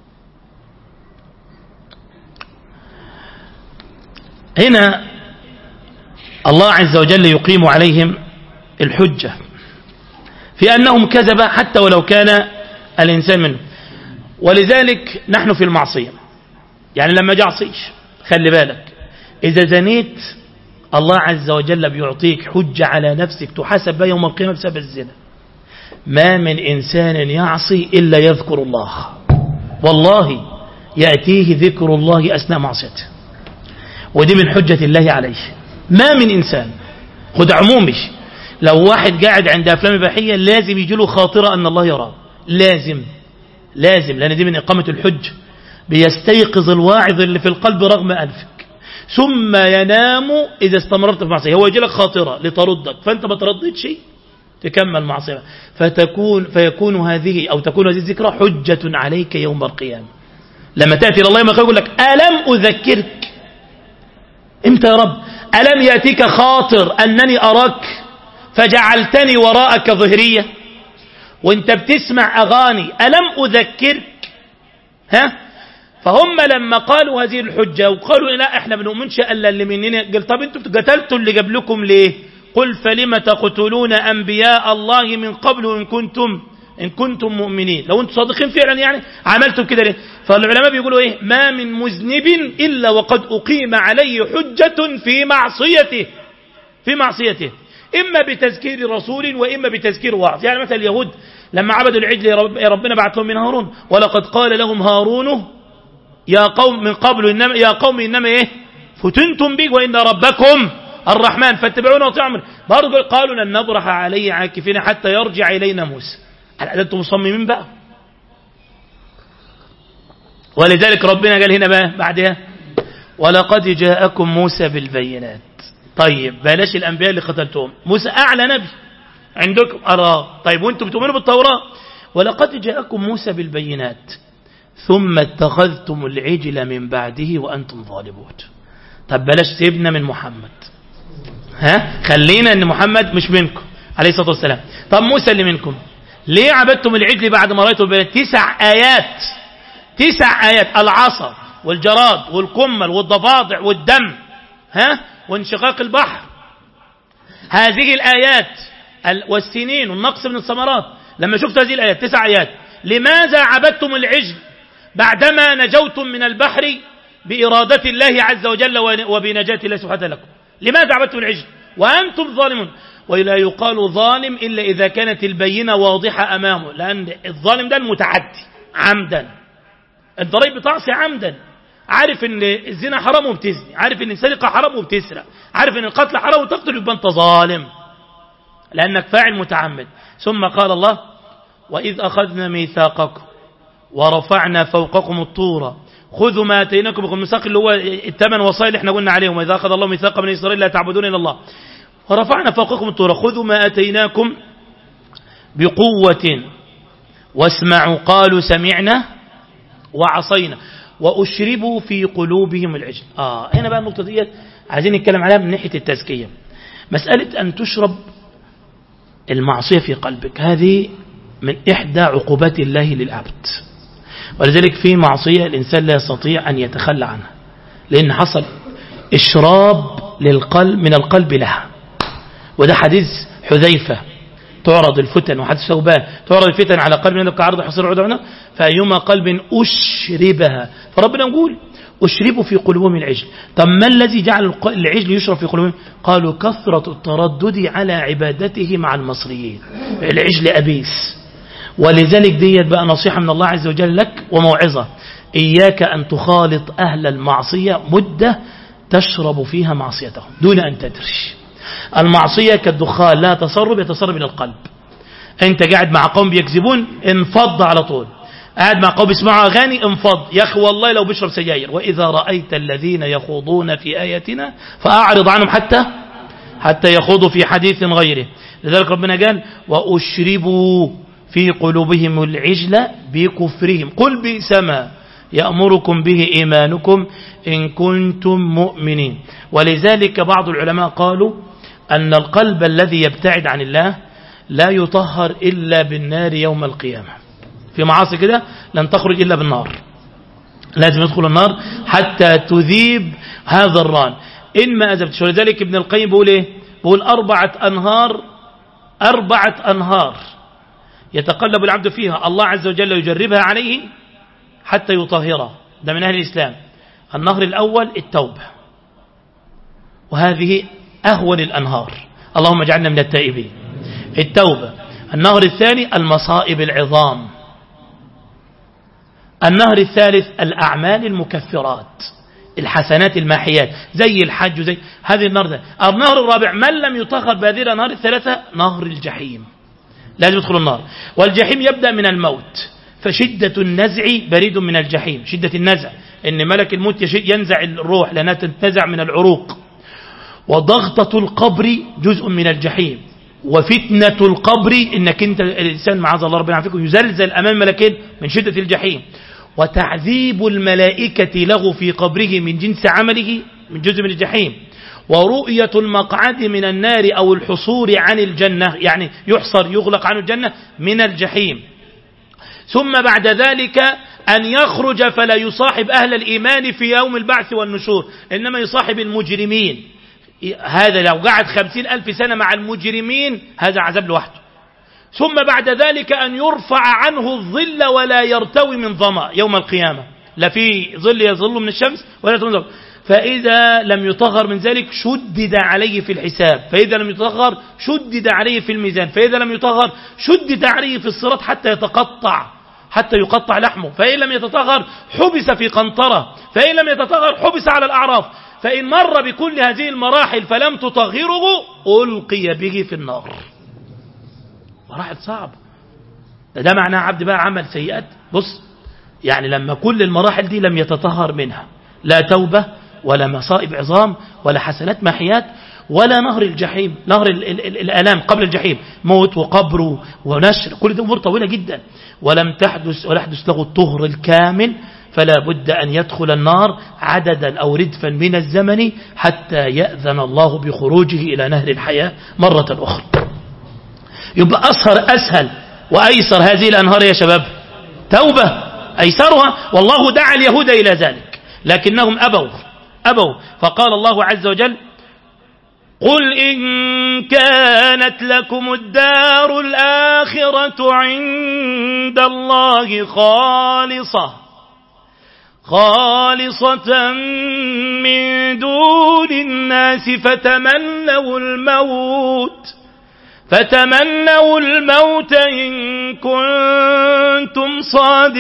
Speaker 2: هنا الله عز وجل يقيم عليهم الحجة في أنهم كذب حتى ولو كان الإنسان منه. ولذلك نحن في المعصية، يعني لما جعصيش خلي بالك، إذا زنيت الله عز وجل بيعطيك حجة على نفسك تحاسب بها يوم القيامة بسبب الزنا. ما من إنسان يعصي إلا يذكر الله، والله يأتيه ذكر الله أثناء معصيته، ودي من حجة الله عليه. ما من إنسان، خد عمومي، لو واحد قاعد عند أفلام إباحية لازم يجي له خاطرة أن الله يراه، لازم لأن دي من إقامة الحج، بيستيقظ الواعظ اللي في القلب رغم أنفك، ثم ينام إذا استمررت في معصية. هو يجي لك خاطرة لتردك فأنت ما ترددش تكمل معصية، تكون هذه الذكرى حجة عليك يوم القيامة. لما تأتي إلى الله يوم القيامة يقول لك ألم أذكرك؟ امتى يا رب؟ ألم يأتيك خاطر أنني أراك فجعلتني وراءك ظهرية وانت بتسمع أغاني؟ ألم أذكرك؟ فهم لما قالوا هذه الحجة وقالوا لا احنا بنؤمنش الا اللي مننا، قال طب انتم قتلتوا اللي قبلكم ليه؟ قل فلم تقتلون انبياء الله من قبل ان كنتم مؤمنين، لو انتم صادقين فعلا يعني عملتم كده ليه؟ فالعلماء بيقولوا ايه؟ ما من مذنب الا وقد اقيم عليه حجة في معصيته اما بتذكير رسول واما بتذكير وعظ. يعني مثلا اليهود لما عبدوا العجل ربنا بعث لهم من هارون، ولقد قال لهم هارون يا قوم من قبل إنما إيه فتنتم به وإن ربكم الرحمن فاتبعونا وطيعوا أمري. برضه قالوا لن نبرح عليه عاكفين حتى يرجع إلينا موسى. هل أنتم مصممين بقى؟ ولذلك ربنا قال هنا بقى بعدها ولقد جاءكم موسى بالبينات. طيب بلاش الأنبياء اللي قتلتهم، موسى أعلى نبي عندكم طيب وانتم بتؤمنوا بالتوراة. ولقد جاءكم موسى بالبينات ثم اتخذتم العجل من بعده وأنتم ظالمون. طب بلاش سيبنا من محمد، خلينا ان محمد مش منكم عليه الصلاة والسلام. طب موسى اللي منكم، ليه عبدتم العجل بعد ما رأيتم البينات؟ 9 آيات العصا والجراد والقمل والضفادع والدم وانشقاق البحر، هذه الآيات والسنين والنقص من الثمرات. لما شفت هذه الآيات 9 آيات، لماذا عبدتم العجل بعدما نجوتم من البحر بإرادة الله عز وجل وبنجاة الله سبحانه لكم؟ لماذا عبدتم العجل وأنتم ظالمون؟ ولا يقال ظالم إلا إذا كانت البينة واضحة أمامه، لأن الظالم ده المتعدي عمدا، الضريب بتعصي عمدا، عارف ان الزنا حرام وبتزني، عارف ان السرقة حرام وبتسرق، عارف ان القتل حرام وتقتل، يبقى انت ظالم لأنك فاعل متعمد. ثم قال الله وإذ أخذنا ميثاقكم ورفعنا فوقكم الطور خذوا ما اتيناكم بالميثاق، اللي هو الثمان وصايا اللي احنا قلنا عليهم، وإذا أخذ الله ميثاق بني إسرائيل لا تعبدون إلا الله ورفعنا فوقكم الطور خذوا ما اتيناكم بقوة واسمعوا قالوا سمعنا وعصينا وأشربوا في قلوبهم العجل. هنا بقى النقطة دي عايزين نتكلم عليها من ناحية التزكية. مسألة أن تشرب المعصية في قلبك، هذه من إحدى عقوبات الله للعبد، ولذلك في معصية الإنسان لا يستطيع أن يتخلى عنها، لأن حصل إشراب للقلب من القلب لها. وده حديث حذيفة تعرض الفتن، وحديث ثوبان تعرض الفتن على قلب منك كعرض حصير عدعنا فأيما قلب أشربها، فربنا يقول أشربوا في قلوبهم العجل. طب ما الذي جعل العجل يشرب في قلوبهم؟ قالوا كثرة التردد على عبادته مع المصريين، العجل أبيس. ولذلك ديت بقى نصيحة من الله عز وجل لك وموعظة، إياك أن تخالط أهل المعصية مدة تشرب فيها معصيتهم دون أن تدري. المعصية كالدخان لا تسرب، يتسرب إلى القلب. أنت قاعد مع قوم بيكذبون انفض على طول، قاعد مع قوم بيسمعوا أغاني انفض، يا أخي والله لو بيشرب سجاير. وإذا رأيت الذين يخوضون في آياتنا فأعرض عنهم حتى يخوضوا في حديث غيره. لذلك ربنا قال وأشربوا في قلوبهم العجل بكفرهم قل بئس ما يأمركم به إيمانكم إن كنتم مؤمنين. ولذلك بعض العلماء قالوا أن القلب الذي يبتعد عن الله لا يطهر إلا بالنار يوم القيامة. في معاصي كده لن تخرج إلا بالنار، لازم يدخل النار حتى تذيب هذا الران إن ما أذبتش. ولذلك ابن القيم بيقول إيه؟ بيقول 4 أنهار يتقلب العبد فيها الله عز وجل يجربها عليه حتى يطهره، ده من أهل الإسلام. النهر الأول التوبة، وهذه أهون الأنهار، اللهم اجعلنا من التائبين. التوبة. النهر الثاني المصائب العظام. النهر الثالث الأعمال المكفرات، الحسنات الماحيات زي الحج زي هذه النهر ده. النهر الرابع من لم يطهر بهذه الأنهار الثلاثة نهر الجحيم، لازم يدخل النار. والجحيم يبدأ من الموت، فشدة النزع بريد من الجحيم، شدة النزع إن ملك الموت ينزع الروح لأنها تنتزع من العروق. وضغطة القبر جزء من الجحيم. وفتنة القبر إنك أنت الإنسان معاذ الله ربنا يعافيكم يزلزل أمام ملكين من شدة الجحيم. وتعذيب الملائكة له في قبره من جنس عمله من جزء من الجحيم، ورؤية المقعد من النار أو الحصور عن الجنة، يعني يحصر يغلق عن الجنة من الجحيم. ثم بعد ذلك أن يخرج فلا يصاحب أهل الإيمان في يوم البعث والنشور، إنما يصاحب المجرمين. هذا لو قعد 50,000 سنة مع المجرمين هذا عذاب لوحده. ثم بعد ذلك أن يرفع عنه الظل ولا يرتوي من ظمأ يوم القيامة، لا في ظل يظل من الشمس ولا تنظر. فإذا لم يطهر من ذلك شدد عليه في الحساب، فإذا لم يطهر شدد عليه في الميزان، فإذا لم يطهر شدد عليه في الصراط حتى يقطع لحمه، فإن لم يتطهر حبس في قنطرة، فإن لم يتطهر حبس على الأعراف، فإن مر بكل هذه المراحل فلم تطهره ألقي به في النار. مراحل صعب. ده معناه عبد بقى عمل سيئات. بص يعني لما كل المراحل دي لم يتطهر منها، لا توبة ولا مصائب عظام ولا حسنات محيات ولا نهر الجحيم، نهر الآلام قبل الجحيم، موت وقبر ونشر، كل دي أمور طويلة جدا، ولم تحدث له الطهر الكامل، فلا بد أن يدخل النار عددا أو ردفا من الزمن حتى يأذن الله بخروجه إلى نهر الحياة مرة أخرى. يبقى أسهل وأيسر هذه الأنهار يا شباب توبة، أيسرها، والله دعا اليهود إلى ذلك لكنهم أبوا. فقال الله عز وجل: قل إن كانت لكم الدار الآخرة عند الله خالصة من دون الناس فتمنوا الموت إن كنتم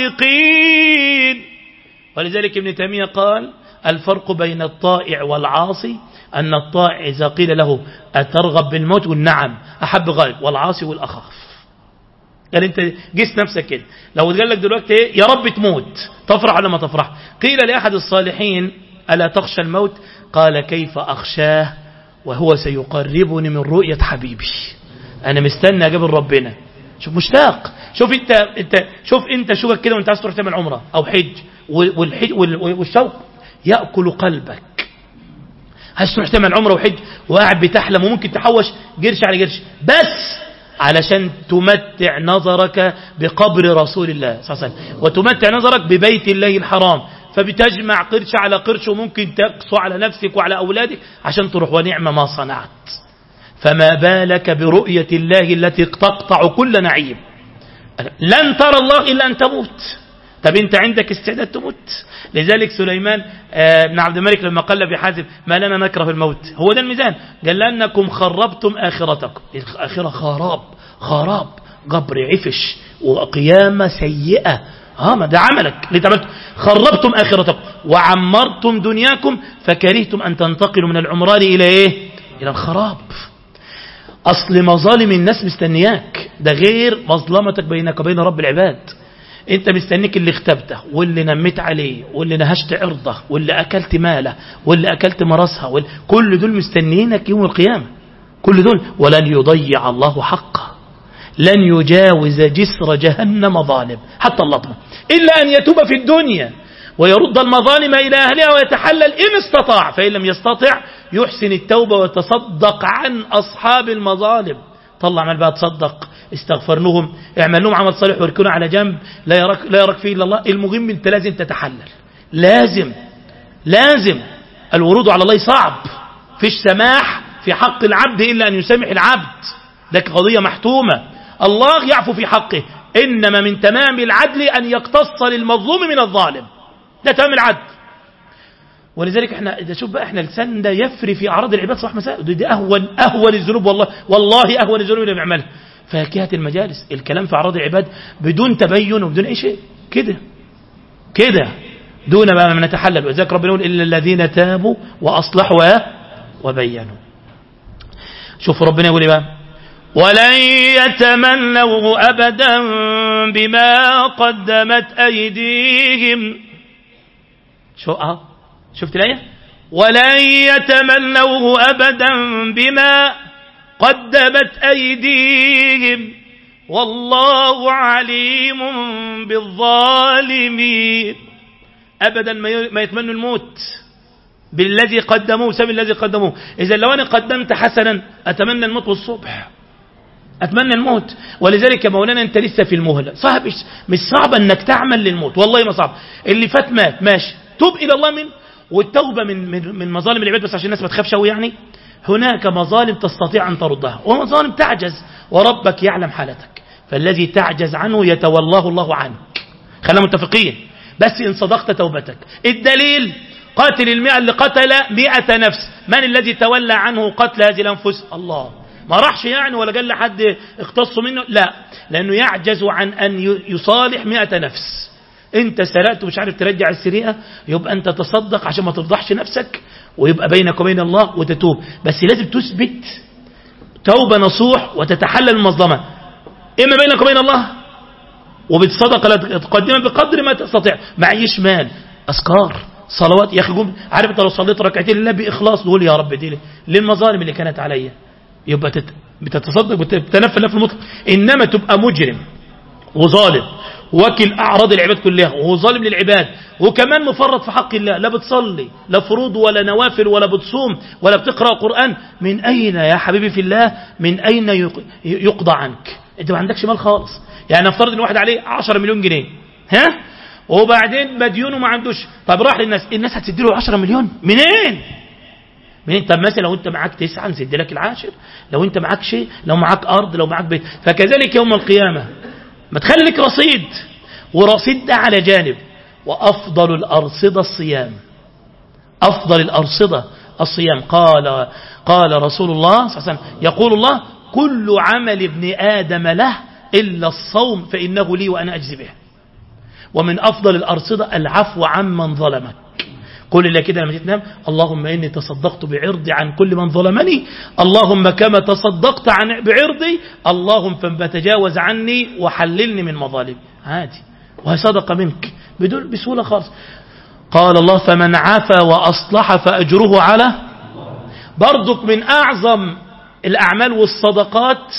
Speaker 2: صادقين. ولذلك ابن تيمية قال: الفرق بين الطائع والعاصي أن الطائع إذا قيل له أترغب بالموت والنعم أحب غالب، والعاصي والأخاف. يعني أنت قيس نفسك كده، لو قال لك دلوقتي يا رب تموت تفرح ولا ما تفرح؟ قيل لأحد الصالحين: ألا تخشى الموت؟ قال: كيف أخشاه وهو سيقربني من رؤية حبيبي. أنا مستنى أقابل ربنا. شوف مشتاق. شوف أنت شوفك كده وأنت عايز تروح تعمل عمرة أو حج، والشوق يأكل قلبك. عايز تروح تعمل عمرة وحج وقاعد بتحلم وممكن تحوش قرش على قرش بس علشان تمتع نظرك بقبر رسول الله صلى الله عليه وسلم، وتمتع نظرك ببيت الله الحرام، فبتجمع قرش على قرش وممكن تقسو على نفسك وعلى أولادك عشان تروح، ونعم ما صنعت. فما بالك برؤية الله التي تقطع كل نعيم. لن ترى الله إلا أن تموت. طب أنت عندك استعداد تموت؟ لذلك سليمان بن عبد الملك لما قال بحازم: ما لنا نكره الموت، هو ده الميزان. قال: لأنكم خربتم آخرتكم. الآخرة خراب، قبر عفش وقيامة سيئة. ما ده عملك اللي عملته. خربتم آخرتكم وعمرتم دنياكم فكرهتم أن تنتقلوا من العمران إلى إيه؟ إلى الخراب. أصل مظالم الناس مستنياك، ده غير مظلمتك بينك وبين رب العباد. انت مستنيك اللي اختبته واللي نمت عليه واللي نهشت عرضه واللي أكلت ماله واللي أكلت مراسها، كل دول مستنيينك يوم القيامة، كل دول. ولن يضيع الله حقه، لن يجاوز جسر جهنم ظالم حتى اللطمة، إلا أن يتوب في الدنيا ويرد المظالم إلى أهلها ويتحلل إن استطاع، فإن لم يستطع يحسن التوبة ويتصدق عن أصحاب المظالم. طلع عمل بقى، تصدق، استغفر لهم، اعمل لهم عمل صالح واركنوا على جنب، لا يراك فيه إلا الله. المهم أنت لازم تتحلل، لازم. الورود على الله صعب، فيش سماح في حق العبد إلا أن يسامح العبد، ده قضية محتومة. الله يعفو في حقه، إنما من تمام العدل أن يقتص للمظلوم من الظالم، ده تمام العدل. ولذلك احنا اذا شوف بقى احنا لسان ده يفري في اعراض العباد صح مساء، دي اهون الذنوب، والله اهون الذنوب اللي بنعملها فاكهة المجالس، الكلام في اعراض العباد بدون تبين وبدون اي شيء، كده دون ما نتحلل. وذلك ربنا يقول: الا الذين تابوا واصلحوا وبينوا. شوف ربنا يقول ايه بقى: ولن يتمنوا ابدا بما قدمت ايديهم. شفت الآية؟ ولن يتمنوه أبدا بما قدمت أيديهم والله عليم بالظالمين. أبدا ما يتمنوا الموت بالذي قدموه، سبب الذي قدموه. إذا لو أنا قدمت حسنا أتمنى الموت والصبح، أتمنى الموت. ولذلك يا مولانا أنت لسه في المهلة، صعب مش صعب أنك تعمل للموت، والله ما صعب. اللي فات مات ماشي، توب إلى الله منه. والتوبة من مظالم العباد، بس عشان الناس ما تخافش قوي يعني، هناك مظالم تستطيع أن تردها ومظالم تعجز، وربك يعلم حالتك، فالذي تعجز عنه يتولاه الله عنك. خلينا متفقين، بس إن صدقت توبتك. الدليل قاتل 100 اللي قتل 100 نفس، من الذي تولى عنه قتل هذه الأنفس؟ الله. ما راحش يعني ولا قال لحد اختصوا منه، لا، لأنه يعجز عن أن يصالح 100 نفس. انت سرقت ومش عارف ترجع السرقة، يبقى انت تصدق عشان ما تفضحش نفسك، ويبقى بينك وبين الله وتتوب. بس لازم تثبت توبة نصوح وتتحلل المظلمة، إما بينك وبين الله وبتصدق تقدمها بقدر ما تستطيع. معيش مال، أذكار، صلوات. يا أخي قوم، عارف انت لو صليت ركعتين لله بإخلاص تقول يا رب دي للمظالم اللي كانت عليا، يبقى بتتصدق وتتنفل في المطلق. إنما تبقى مجرم وظالم وكل أعراض العباد كلها وظالم للعباد، وكمان مفرط في حق الله، لا بتصلي لا فروض ولا نوافل ولا بتصوم ولا بتقرأ قرآن. من أين يا حبيبي في الله، من أين يقضى عنك؟ انت ما عندكش مال خالص. يعني نفترض ان واحد عليه 10 مليون جنيه، ها، وبعدين مديونه ما عندوش، طب راح للناس، الناس هتسدله 10 مليون منين؟ طب مثلا لو انت معاك 9 نسد لك العاشر، لو انت معاك شيء، لو معاك أرض، لو معاك بيت. فكذلك يوم القيامة ما تخلي لك رصيد، ورصيد ده على جانب. وأفضل الأرصدة الصيام، أفضل الأرصدة الصيام. قال رسول الله صلى الله عليه وسلم، يقول الله كل عمل ابن آدم له إلا الصوم فإنه لي وأنا أجزي به. ومن أفضل الأرصدة العفو عمن ظلمك. قول الله كده لما تنام، اللهم إني تصدقت بعرضي عن كل من ظلمني، اللهم كما تصدقت بعرضي، اللهم فتجاوز عني وحللني من مظالم. عادي، وهي صدقة منك بسهولة خالص. قال الله فمن عفا وأصلح فأجره على. برضك من أعظم الأعمال والصدقات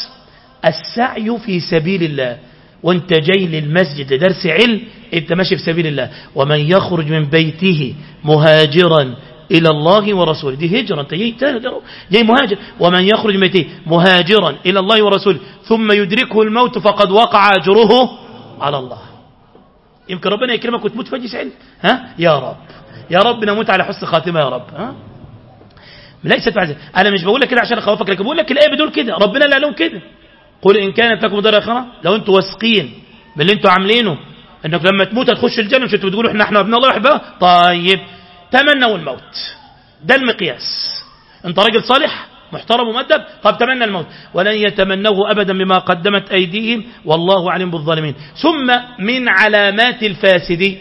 Speaker 2: السعي في سبيل الله. وانت جاي للمسجد لدرس علم، انت ماشي في سبيل الله. ومن يخرج من بيته مهاجرا إلى الله ورسوله، دي هجرة، انت جاي مهاجر. ومن يخرج من بيته مهاجرا إلى الله ورسوله ثم يدركه الموت فقد وقع أجره على الله. يمكن ربنا يكرمك وتموت في مجلس علم، ها يا رب، يا رب نموت على حسن خاتمة يا رب. ها ليست بعد، انا مش بقول لك كده عشان اخوفك، لكن بقول لك الايه بدول كده، ربنا اللي قالهم كده. قل ان كانت لكم دار اخره، لو انتوا واثقين باللي انتوا عاملينه انك لما تموت هتخش الجنه، مش انتوا بتقولوا احنا ابن الله وحبه، طيب تمنوا الموت، ده المقياس. انت راجل صالح محترم ومؤدب، طب تمنى الموت. ولن يتمنوه ابدا بما قدمت ايديهم والله عليم بالظالمين. ثم من علامات الفاسدين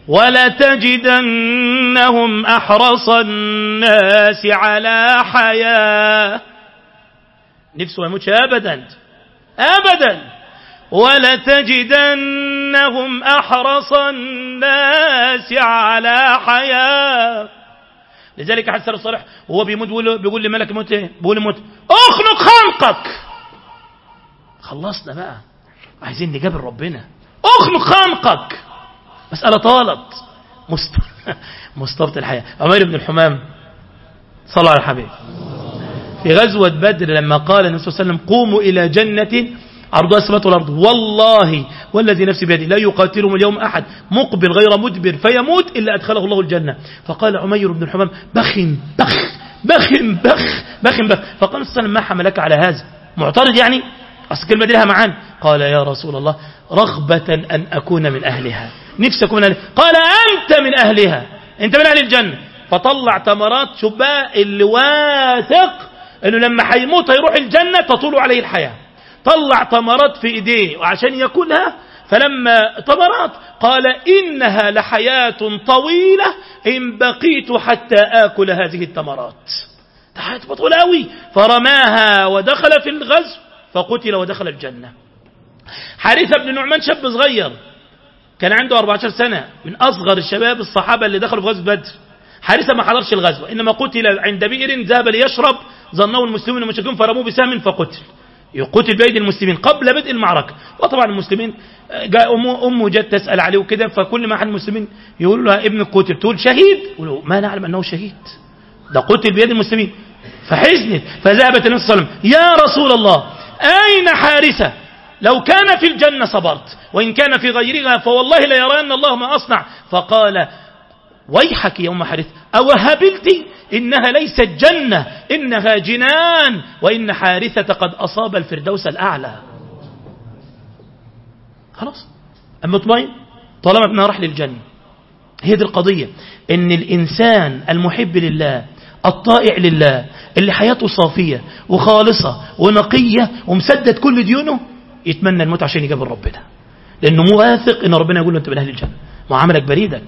Speaker 2: ولتجدنهم أحرص الناس على حياة، نفسه ما يموتش أبدا أبدا. ولتجدنهم أحرص الناس على حياة. لذلك حسن الصالح وهو بيموت بيقول لملك الموت ايه؟ بيقول الموت اخنق خنقك. خلصنا بقى، عايزين نجابل ربنا، اخنق خنقك. مسألة طالت مصطبة الحياة. عمير بن الحمام صلى على الحبيب في غزوة بدر لما قال النبي صلى الله عليه وسلم قوموا إلى جنة عرضها السماوات والأرض، والله والذي نفسي بيده لا يقاتلهم اليوم أحد مقبل غير مدبر فيموت إلا أدخله الله الجنة. فقال عمير بن الحمام بخ بخ بخ بخ بخ بخ. فقال النبي صلى الله عليه وسلم ما حملك على هذا؟ معترض يعني، أصل الكلمة دي لها معان. قال يا رسول الله رغبة أن أكون من أهلها، نفسي أكون من أهلها. قال أنت من أهلها، أنت من أهل الجنة. فطلع تمرات، شباء اللي واثق أنه لما حيموت يروح الجنة تطول عليه الحياة، طلع تمرات في إيديه وعشان يأكلها. فلما تمرات قال إنها لحياة طويلة إن بقيت حتى آكل هذه التمرات، حياة بطولة قوي. فرماها ودخل في الغزو فقتل ودخل الجنة. حارثة بن نعمان شاب صغير كان عنده 14 سنة، من أصغر الشباب الصحابة اللي دخلوا في غزوة بدر. حارثة ما حضرش الغزوة، إنما قتل عند بئر ذهب ليشرب، ظنه المسلمون المشركون فرموه بسهم فقتل. يقتل بأيدي المسلمين قبل بدء المعركة. وطبعا المسلمين جاء أمه جت تسأل عليه وكده، فكل ما حد المسلمين يقول لها ابنك قتل، تقول شهيد، يقولوا ما نعلم أنه شهيد، ده قتل بيد المسلمين. فحزنت، فذهبت النبي صلى الله عليه وسلم: يا رسول الله أين حارثة؟ لو كان في الجنة صبرت، وإن كان في غيرها فوالله لا يران الله ما أصنع. فقال: ويحك يا أم حارثة، أوهبلت؟ إنها ليست جنة، إنها جنان، وإن حارثة قد أصاب الفردوس الأعلى. خلاص المطمئن طالما ابنها راح للجنة. هي دي القضية، إن الإنسان المحب لله الطائع لله اللي حياته صافية وخالصة ونقية ومسدد كل ديونه يتمنى الموت عشان يقابل ربنا، لأنه واثق إن ربنا يقول له أنت من أهل الجنة، معاملك بريدك.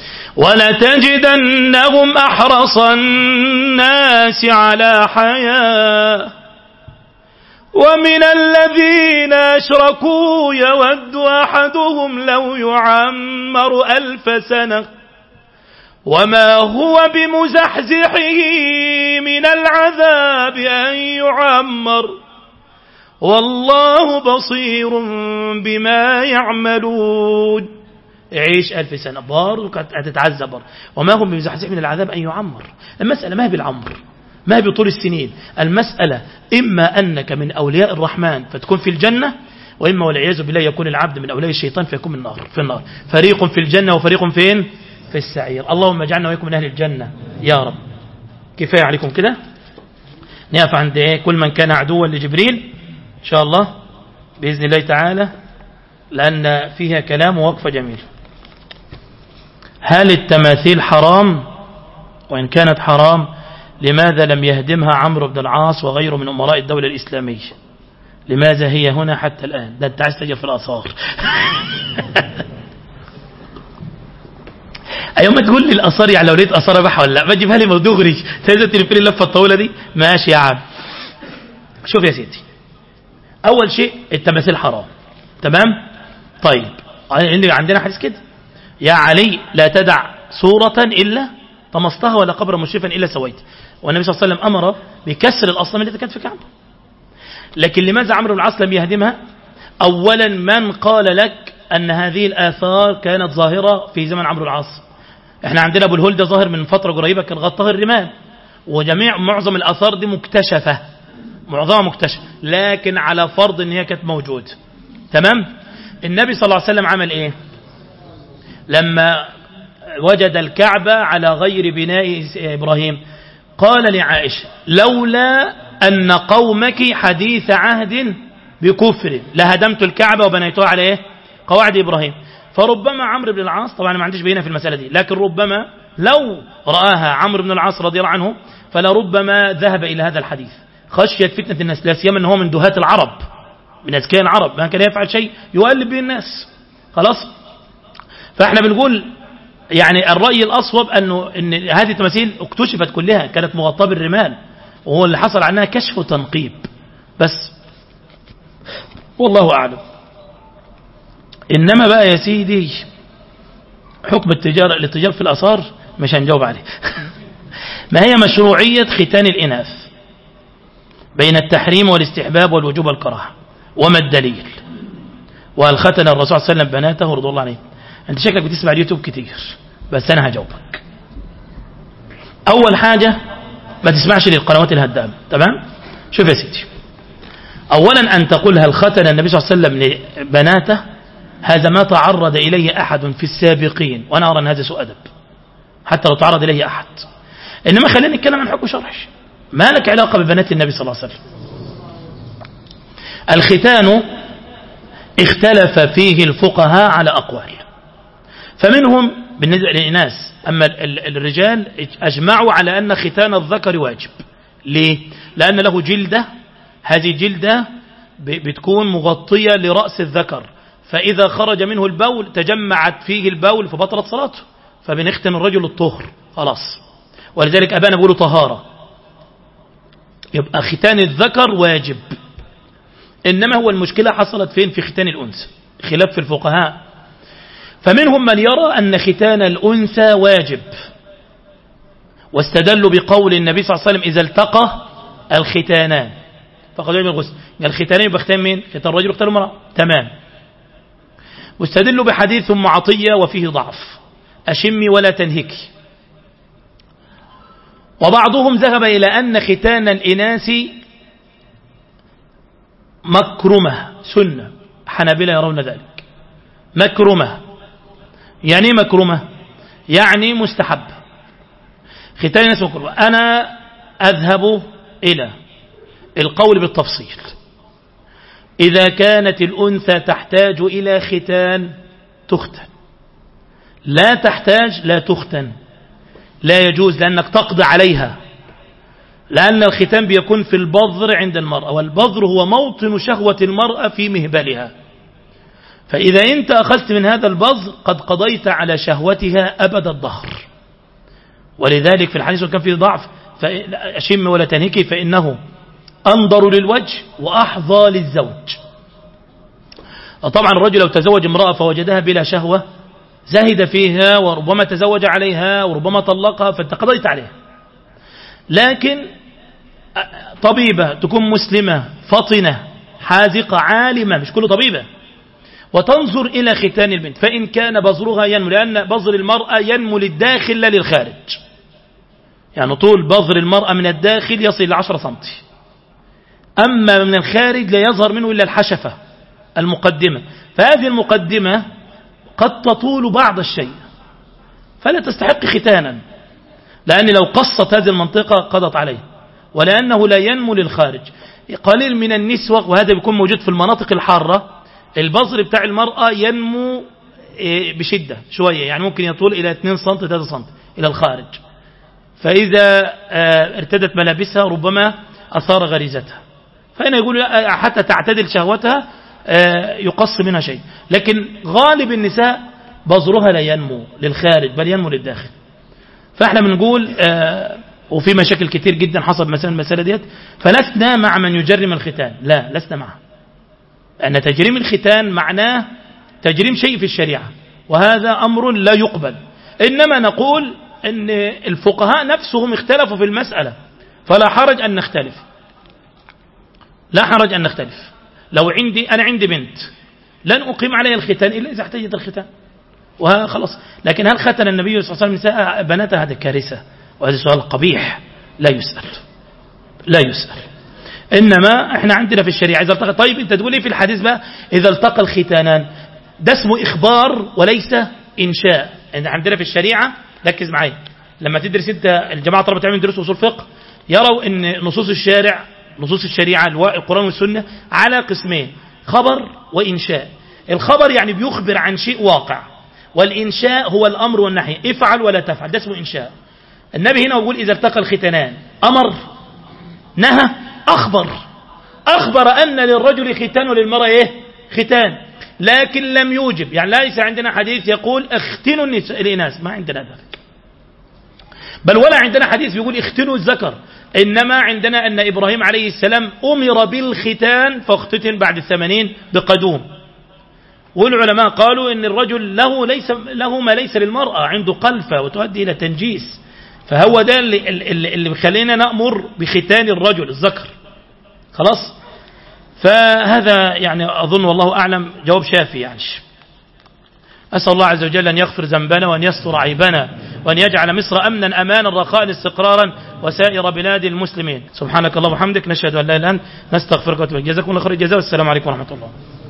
Speaker 2: ولتجدنهم أحرص الناس على حياة ومن الذين أشركوا يود أحدهم لو يعمر 1000 سنة وما هو بمزحزحه من العذاب أن يعمر والله بصير بما يعملون. عيش 1000 سنة برضه هتتعذب، وما هم بمزحزحه من العذاب أن يعمر. المسألة ما هي بالعمر، ما هي بطول السنين، المسألة إما أنك من أولياء الرحمن فتكون في الجنة، وإما والعياذ بالله يكون العبد من أولياء الشيطان فيكون في النار. فريق في الجنة وفريق فين؟ في السعير. اللهم اجعلنا وإياكم من أهل الجنة يا رب. كفاية عليكم كده، نقف عند كل من كان عدوا لجبريل إن شاء الله بإذن الله تعالى، لأن فيها كلام ووقفة جميل. هل التماثيل حرام؟ وإن كانت حرام لماذا لم يهدمها عمرو بن العاص وغيره من أمراء الدولة الإسلامية؟ لماذا هي هنا حتى الآن؟ ده أنت عايز تجي في الآثار. أيوم ما تقول لي الآثار، يعني لو لقيت آثار بحة ولا لا بجيبها لي مدغري تنزل تلفين اللفة الطويلة دي. ماشي يا عم. شوف يا سيدي، أول شيء التماثيل حرام، تمام؟ طيب عندنا حديث كده: يا علي لا تدع صورة إلا طمستها ولا قبر مشرفا إلا سويت. والنبي صلى الله عليه وسلم أمر بكسر الأصنام التي كانت في كعبة. لكن لماذا عمرو بن العاص لم يهدمها؟ أولا من قال لك أن هذه الآثار كانت ظاهرة في زمن عمرو بن العاص؟ احنا عندنا أبو الهول ده ظاهر من فترة قريبة كان غطاه الرمال، معظم الآثار دي مكتشفة، معظمها مكتشف، لكن على فرض ان هي كانت موجود. تمام؟ النبي صلى الله عليه وسلم عمل ايه لما وجد الكعبة على غير بناء إبراهيم؟ قال لعائشة: لولا أن قومك حديث عهد بكفر لهدمت الكعبة وبنيتها على ايه؟ قواعد إبراهيم. فربما عمرو بن العاص، طبعا ما عنديش بينة في المسألة دي، لكن ربما لو رآها عمرو بن العاص رضي الله عنه فلربما ذهب إلى هذا الحديث خشية فتنة الناس، لا سيما ان هو من دهاة العرب، من أذكياء العرب، ما كان يفعل شيء يؤلب به الناس. خلاص؟ فاحنا بنقول يعني الرأي الأصوب ان هذه التماثيل اكتشفت كلها، كانت مغطاة بالرمال، وهو اللي حصل عنها كشف وتنقيب بس، والله أعلم. إنما بقى يا سيدي حكم الاتجار في الآثار مش هنجاوب عليه. ما هي مشروعية ختان الإناث بين التحريم والاستحباب والوجوب والكراهة، وما الدليل؟ وهل ختن الرسول صلى الله عليه وسلم بناته رضي الله عنه؟ أنت شكلك بتسمع اليوتيوب كتير، بس أنا هجاوبك. أول حاجة ما تسمعش للقنوات الهدامة، تمام؟ شوف يا سيدي، أولا أن تقول هل ختن النبي صلى الله عليه وسلم لبناته، هذا ما تعرض إليه أحد في السابقين، وأنا أرى أن هذا سوء أدب حتى لو تعرض إليه أحد. إنما خلينا نتكلم عن حكم شرعي، ما لك علاقة ببنات النبي صلى الله عليه وسلم. الختان اختلف فيه الفقهاء على أقوال، فمنهم بالنسبة للإناث، أما الرجال أجمعوا على أن ختان الذكر واجب. ليه؟ لأن له جلدة، هذه جلدة بتكون مغطية لرأس الذكر، فإذا خرج منه البول تجمعت فيه البول فبطلت صلاته، فبنختن الرجل الطهر خلاص. ولذلك أبانا بيقولوا طهارة، يبقى ختان الذكر واجب. إنما هو المشكلة حصلت فين؟ في ختان الأنثى، خلاف في الفقهاء. فمنهم من يرى أن ختان الأنثى واجب، واستدلوا بقول النبي صلى الله عليه وسلم إذا التقى الختانان، فقد وجب الغسل. الختانين بختان مين؟ ختان الرجل وختان المرأة. تمام. واستدلوا بحديث أم عطية وفيه ضعف، أشمي ولا تنهكي. وبعضهم ذهب إلى أن ختان الإناث مكرمة سنة، حنابلة يرون ذلك. مكرمة يعني مكرمة يعني مستحب. ختان الإناث مكرمة. أنا أذهب إلى القول بالتفصيل. إذا كانت الأنثى تحتاج إلى ختان تختن، لا تحتاج لا تختن، لا يجوز، لأنك تقضي عليها، لأن الختان بيكون في البظر عند المرأة، والبظر هو موطن شهوة المرأة في مهبلها. فإذا أنت أخذت من هذا البظر قد قضيت على شهوتها أبد الدهر. ولذلك في الحديث كان فيه ضعف، أشم ولا تنهكي فإنه أنظر للوجه وأحظى للزوج. طبعا الرجل لو تزوج امرأة فوجدها بلا شهوة زهد فيها، وربما تزوج عليها وربما طلقها، فانت قضيت عليها. لكن طبيبة تكون مسلمة فطنة حاذقة عالمة، مش كل طبيبة، وتنظر إلى ختان البنت، فإن كان بظرها ينمو، لأن بظر المرأة ينمو للداخل لا للخارج، يعني طول بظر المرأة من الداخل يصل إلى 10 سنتي، أما من الخارج لا يظهر منه إلا الحشفة المقدمة، فهذه المقدمة قد تطول بعض الشيء فلا تستحق ختانا، لأن لو قصت هذه المنطقة قضت عليه، ولأنه لا ينمو للخارج. قليل من النسوة، وهذا بيكون موجود في المناطق الحارة، البظر بتاع المرأة ينمو بشدة شوية، يعني ممكن يطول إلى 2 سم 3 سم إلى الخارج، فإذا ارتدت ملابسها ربما أثار غريزتها، فهنا يقول حتى تعتدل شهوتها يقص منها شيء. لكن غالب النساء بظرها لا ينمو للخارج بل ينمو للداخل. فاحنا بنقول وفي مشاكل كتير جدا حصل مثلا المسألة ديت، فلسنا مع من يجرم الختان، لا لسنا معه، أن تجريم الختان معناه تجريم شيء في الشريعة، وهذا أمر لا يقبل. إنما نقول أن الفقهاء نفسهم اختلفوا في المسألة، فلا حرج أن نختلف، لا حرج أن نختلف. لو أنا عندي بنت لن أقيم عليها الختان إلا إذا احتاجت الختان وخلاص. لكن هل ختن النبي صلى الله عليه وسلم نساء بناتها؟ هذا كارثة، وهذا سؤال قبيح لا يسأل. إنما احنا عندنا في الشريعة إذا التقى. طيب انت تقول لي في الحديث بقى إذا التقى الختانان، ده اسمه إخبار وليس إنشاء. عندنا في الشريعة ركز معايا، لما تدرس انت الجماعة طلبة العلم يدرسوا أصول فقه يروا ان نصوص الشريعة القرآن والسنة على قسمين، خبر وإنشاء. الخبر يعني بيخبر عن شيء واقع، والإنشاء هو الأمر والنهي، افعل ولا تفعل، ده اسمه إنشاء. النبي هنا يقول إذا التقى الختانان، أمر نهى أخبر أن للرجل ختان وللمرأة ختان، لكن لم يوجب. يعني ليس عندنا حديث يقول اختنوا الإناث، ما عندنا ذلك، بل ولا عندنا حديث يقول اختنوا الذكر. إنما عندنا أن إبراهيم عليه السلام أمر بالختان فاختتن بعد 80 بقدوم. والعلماء قالوا إن الرجل له ما ليس للمرأة، عنده قلفة وتؤدي إلى تنجيس، فهو ده اللي بيخلينا نأمر بختان الرجل الذكر. خلاص، فهذا يعني أظن والله أعلم جواب شافي. يعني أسأل الله عز وجل أن يغفر ذنبنا وأن يستر عيبنا وأن يجعل مصر أمنا أمانا رخاء استقرارا وسائر بلاد المسلمين. سبحانك اللهم وبحمدك، نشهد أن لا إله إلا أنت، نستغفرك ونتوب إليك. جزاكم الله خير الجزاء، والسلام عليكم ورحمة الله.